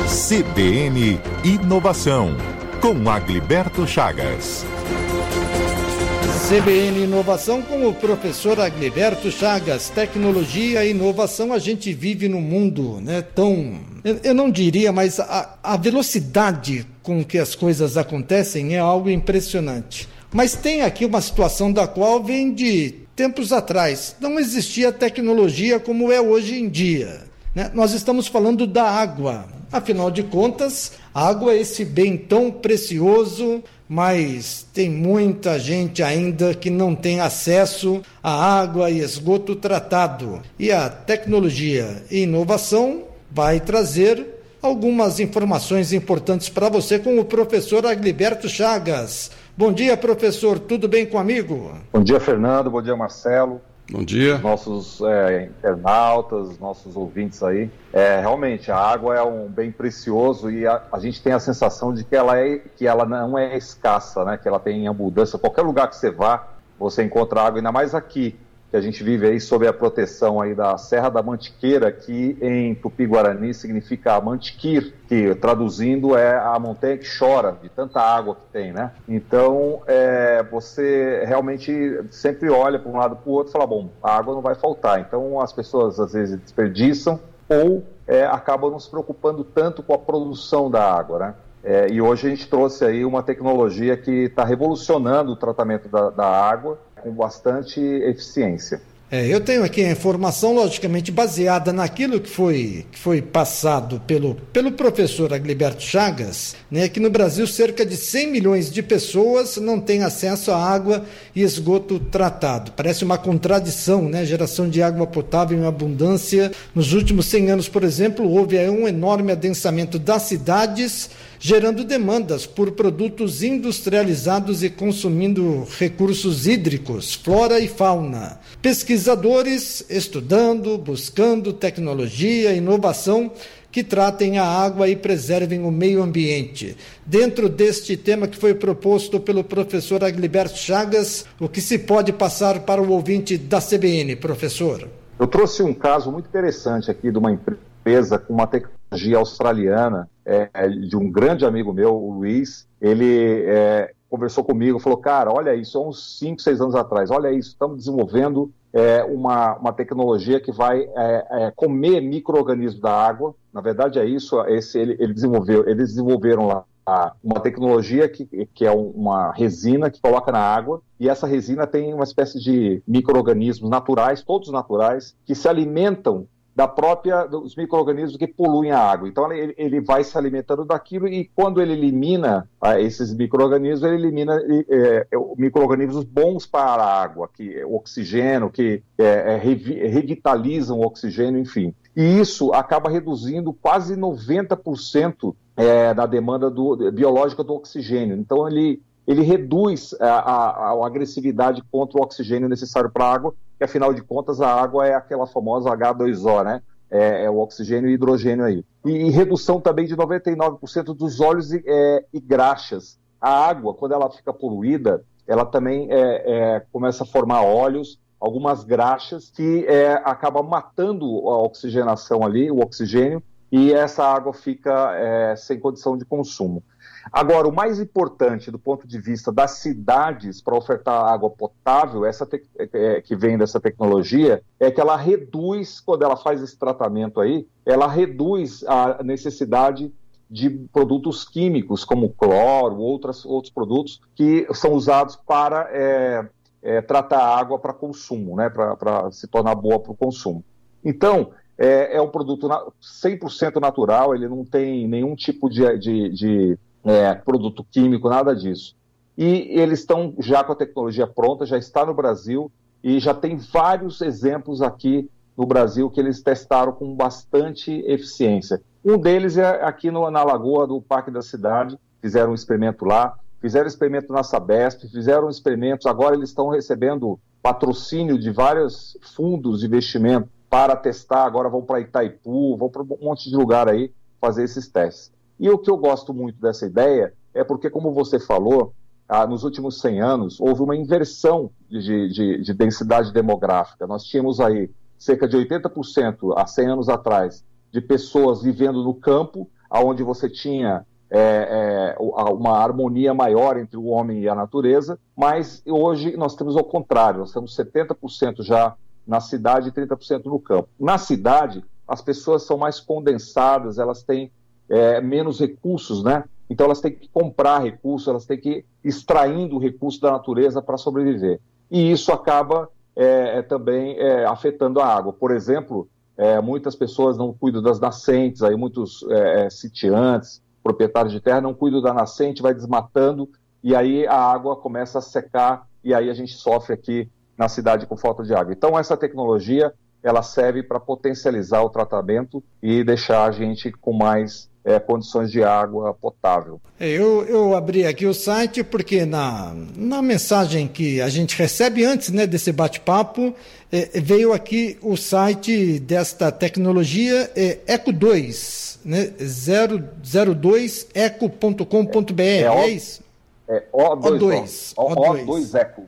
CBN Inovação, com Agliberto Chagas. CBN Inovação com o professor Agliberto Chagas. Tecnologia e inovação, a gente vive num mundo, né, tão... Eu não diria, mas a velocidade com que as coisas acontecem é algo impressionante. Mas tem aqui uma situação da qual vem de tempos atrás. Não existia tecnologia como é hoje em dia, né? Nós estamos falando da água. Afinal de contas, a água é esse bem tão precioso, mas tem muita gente ainda que não tem acesso à água e esgoto tratado. E a tecnologia e inovação vai trazer algumas informações importantes para você com o professor Agliberto Chagas. Bom dia, professor. Tudo bem com o amigo? Bom dia, Fernando. Bom dia, Marcelo. Bom dia. Nossos internautas, nossos ouvintes aí. Realmente, a água é um bem precioso e a gente tem a sensação de que ela não é escassa, né? Que ela tem em abundância. Qualquer lugar que você vá, você encontra água, ainda mais aqui, que a gente vive aí sob a proteção aí da Serra da Mantiqueira, que em Tupi-Guarani significa Mantiquir, que traduzindo é a montanha que chora, de tanta água que tem, né? Então, você realmente sempre olha para um lado para o outro e fala, bom, a água não vai faltar. Então, as pessoas às vezes desperdiçam ou acabam não se preocupando tanto com a produção da água, né? E hoje a gente trouxe aí uma tecnologia que está revolucionando o tratamento da água com bastante eficiência. Eu tenho aqui a informação, logicamente, baseada naquilo que foi passado pelo professor Agliberto Chagas, né, que no Brasil cerca de 100 milhões de pessoas não têm acesso à água e esgoto tratado. Parece uma contradição, né? Geração de água potável em abundância. Nos últimos 100 anos, por exemplo, houve um enorme adensamento das cidades, gerando demandas por produtos industrializados e consumindo recursos hídricos, flora e fauna. Pesquisadores estudando, buscando tecnologia, inovação que tratem a água e preservem o meio ambiente. Dentro deste tema que foi proposto pelo professor Agliberto Chagas, o que se pode passar para o ouvinte da CBN, professor? Eu trouxe um caso muito interessante aqui de uma empresa com uma tecnologia australiana, de um grande amigo meu, o Luiz. Ele conversou comigo, falou, cara, olha isso, há uns 5, 6 anos atrás, olha isso, estamos desenvolvendo uma tecnologia que vai comer micro-organismos da água. Na verdade é isso, eles desenvolveram lá uma tecnologia que é uma resina que coloca na água, e essa resina tem uma espécie de micro-organismos naturais, todos naturais, que se alimentam dos micro-organismos que poluem a água. Então ele vai se alimentando daquilo, e quando ele elimina esses micro-organismos, ele elimina micro-organismos bons para a água, que o oxigênio, que revitalizam o oxigênio, enfim. E isso acaba reduzindo quase 90% da demanda biológica do oxigênio. Então ele reduz a agressividade contra o oxigênio necessário para a água, que afinal de contas a água é aquela famosa H2O, né? É o oxigênio e hidrogênio aí. E redução também de 99% dos óleos e graxas. A água, quando ela fica poluída, ela também começa a formar óleos, algumas graxas, que acabam matando a oxigenação ali, o oxigênio, e essa água fica sem condição de consumo. Agora, o mais importante do ponto de vista das cidades para ofertar água potável, que vem dessa tecnologia, é que ela reduz, quando ela faz esse tratamento aí, ela reduz a necessidade de produtos químicos, como cloro, outros produtos que são usados para tratar a água para consumo, né, para se tornar boa para o consumo. Então, é um produto 100% natural, ele não tem nenhum tipo de produto químico, nada disso. E eles estão já com a tecnologia pronta, já está no Brasil, e já tem vários exemplos aqui no Brasil que eles testaram com bastante eficiência. Um deles é aqui na Lagoa do Parque da Cidade, fizeram um experimento lá, fizeram experimento na Sabesp, fizeram experimentos, agora eles estão recebendo patrocínio de vários fundos de investimento para testar, agora vão para Itaipu, vão para um monte de lugar aí fazer esses testes. E o que eu gosto muito dessa ideia é porque, como você falou, nos últimos 100 anos houve uma inversão de densidade demográfica. Nós tínhamos aí cerca de 80% há 100 anos atrás de pessoas vivendo no campo, onde você tinha uma harmonia maior entre o homem e a natureza, mas hoje nós temos ao contrário, nós temos 70% já na cidade e 30% no campo. Na cidade, as pessoas são mais condensadas, elas têm menos recursos, né? Então elas têm que comprar recursos, elas têm que ir extraindo o recurso da natureza para sobreviver. E isso acaba também afetando a água. Por exemplo, muitas pessoas não cuidam das nascentes, aí muitos sitiantes, proprietários de terra não cuidam da nascente, vai desmatando, e aí a água começa a secar, e aí a gente sofre aqui na cidade com falta de água. Então essa tecnologia, ela serve para potencializar o tratamento e deixar a gente com mais condições de água potável. Eu abri aqui o site porque na mensagem que a gente recebe antes, né, desse bate-papo, veio aqui o site desta tecnologia, Eco2, né, 02eco.com.br, é isso? O2Eco.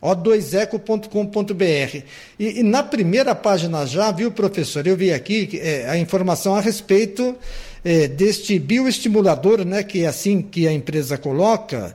O2eco.com.br. E na primeira página já, viu, professor, eu vi aqui a informação a respeito deste bioestimulador, né, que é assim que a empresa coloca,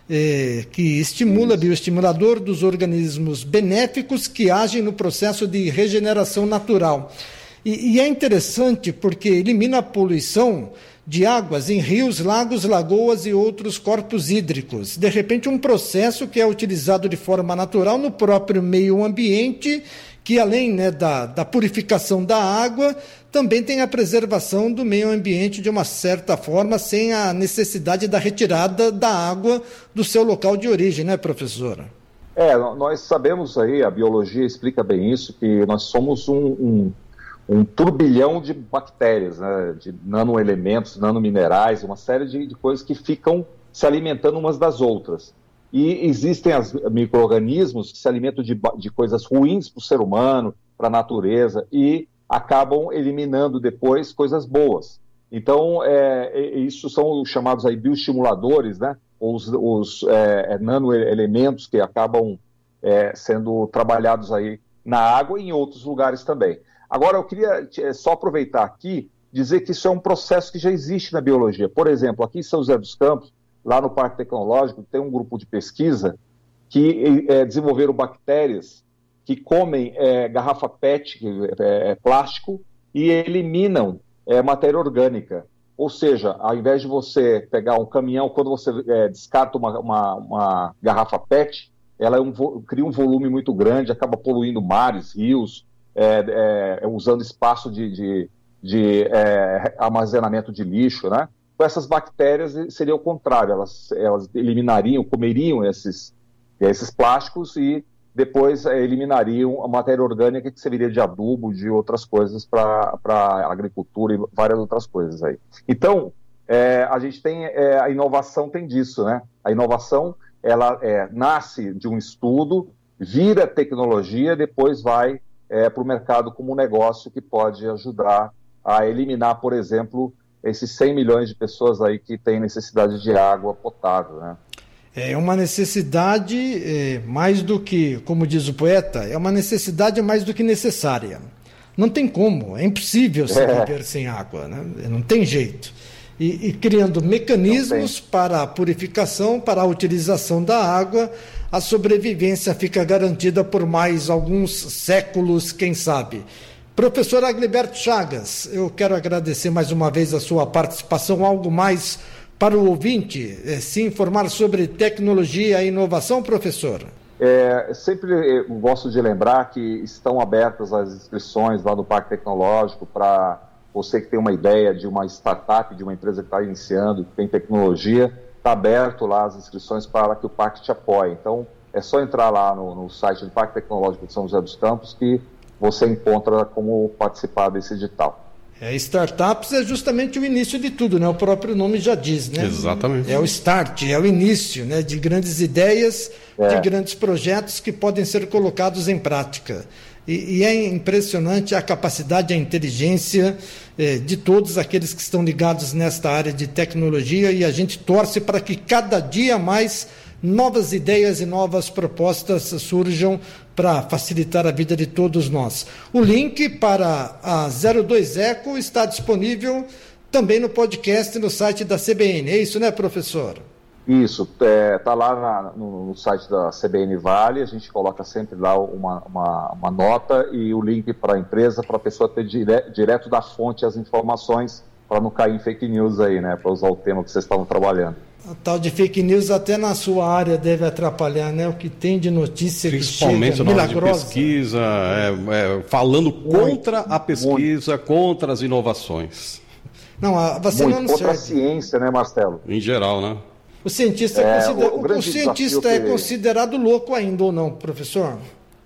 que estimula, bioestimulador dos organismos benéficos que agem no processo de regeneração natural. E é interessante porque elimina a poluição de águas em rios, lagos, lagoas e outros corpos hídricos. De repente, um processo que é utilizado de forma natural no próprio meio ambiente, que além, né, da purificação da água, também tem a preservação do meio ambiente de uma certa forma, sem a necessidade da retirada da água do seu local de origem, né, professora? Nós sabemos aí, a biologia explica bem isso, que nós somos um turbilhão de bactérias, né, de nanoelementos, nanominerais, uma série de coisas que ficam se alimentando umas das outras. E existem os micro-organismos que se alimentam de coisas ruins para o ser humano, para a natureza, e acabam eliminando depois coisas boas. Então, isso são os chamados aí bioestimuladores, né, os nanoelementos que acabam sendo trabalhados aí na água e em outros lugares também. Agora, eu queria só aproveitar aqui, dizer que isso é um processo que já existe na biologia. Por exemplo, aqui em São José dos Campos, lá no Parque Tecnológico, tem um grupo de pesquisa que desenvolveram bactérias que comem garrafa PET, que é plástico, e eliminam matéria orgânica. Ou seja, ao invés de você pegar um caminhão, quando você descarta uma garrafa PET, ela cria um volume muito grande, acaba poluindo mares, rios, usando espaço de armazenamento de lixo, né? Com essas bactérias seria o contrário, elas eliminariam, comeriam esses plásticos e depois eliminariam a matéria orgânica que serviria de adubo, de outras coisas para a agricultura e várias outras coisas aí. Então, a gente tem, a inovação tem disso, né? A inovação, ela nasce de um estudo, vira tecnologia, depois vai para o mercado como um negócio que pode ajudar a eliminar, por exemplo, esses 100 milhões de pessoas aí que têm necessidade de água potável, né? É uma necessidade mais do que, como diz o poeta, é uma necessidade mais do que necessária. Não tem como, é impossível se viver sem água, né? Não tem jeito. E criando mecanismos para a purificação, para a utilização da água, a sobrevivência fica garantida por mais alguns séculos, quem sabe. Professor Agliberto Chagas, eu quero agradecer mais uma vez a sua participação. Algo mais para o ouvinte se informar sobre tecnologia e inovação, professor? Sempre gosto de lembrar que estão abertas as inscrições lá do Parque Tecnológico para você que tem uma ideia de uma startup, de uma empresa que está iniciando, que tem tecnologia, está aberto lá as inscrições para que o Parque te apoie. Então, é só entrar lá no site do Parque Tecnológico de São José dos Campos que você encontra como participar desse edital. Startups é justamente o início de tudo, né? O próprio nome já diz, né? Exatamente. É o start, é o início, né? De grandes ideias, de grandes projetos que podem ser colocados em prática. E é impressionante a capacidade, a inteligência de todos aqueles que estão ligados nesta área de tecnologia, e a gente torce para que cada dia mais novas ideias e novas propostas surjam para facilitar a vida de todos nós. O link para a 02 Eco está disponível também no podcast no site da CBN. É isso, né, professor? Isso, tá lá no site da CBN Vale, a gente coloca sempre lá uma nota e o link para a empresa, para a pessoa ter direto da fonte as informações, para não cair em fake news aí, né, para usar o tema que vocês estavam trabalhando. A tal de fake news até na sua área deve atrapalhar, né? O que tem de notícia principalmente que chega na hora de milagrosa. pesquisa, falando contra a pesquisa, contra as inovações. Não, a vacina não contra serve. a ciência, né, Marcelo? Em geral, né? O cientista o cientista é considerado louco ainda ou não, professor?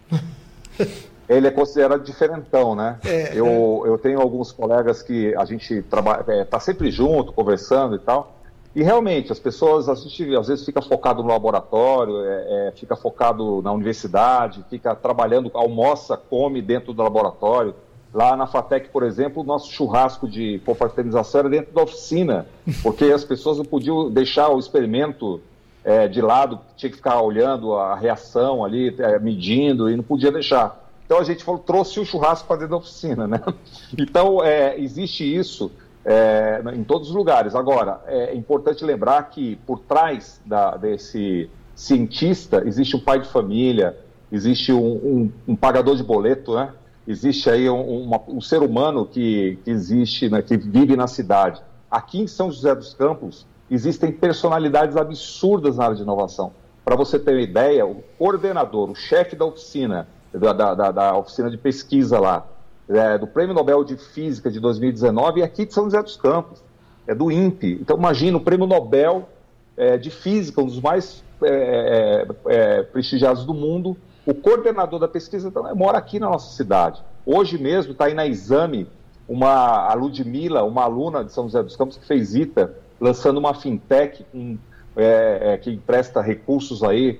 Ele é considerado diferentão, né? Eu tenho alguns colegas que a gente está sempre junto, conversando e tal, e realmente as pessoas, a gente às vezes fica focado no laboratório, fica focado na universidade, fica trabalhando, almoça, come dentro do laboratório. Lá na FATEC, por exemplo, o nosso churrasco de confraternização era dentro da oficina, porque as pessoas não podiam deixar o experimento de lado, tinha que ficar olhando a reação ali, medindo, e não podia deixar. Então a gente trouxe o churrasco para dentro da oficina, né? Então existe isso em todos os lugares. Agora, é importante lembrar que por trás desse cientista existe um pai de família, existe um pagador de boleto, né? Existe aí um ser humano que existe, né, que vive na cidade. Aqui em São José dos Campos existem personalidades absurdas na área de inovação. Para você ter uma ideia, o coordenador, o chefe da oficina, da oficina de pesquisa lá, do Prêmio Nobel de Física de 2019, é aqui de São José dos Campos, é do INPE. Então imagina, o Prêmio Nobel de Física, um dos mais prestigiados do mundo, o coordenador da pesquisa mora aqui na nossa cidade. Hoje mesmo está aí na Exame a Ludmila, uma aluna de São José dos Campos que fez ITA, lançando uma fintech que empresta recursos aí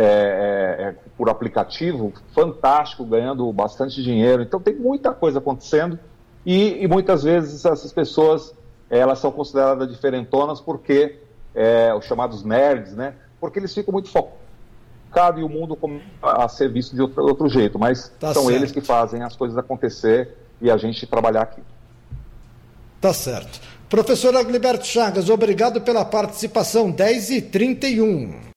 por aplicativo, fantástico, ganhando bastante dinheiro. Então tem muita coisa acontecendo e muitas vezes essas pessoas elas são consideradas diferentonas porque os chamados nerds, né? Porque eles ficam muito focados e o mundo a ser visto de outro jeito, mas são certo. Eles que fazem as coisas acontecer e a gente trabalhar aqui. Tá certo. Professor Agliberto Chagas, obrigado pela participação. 10h31.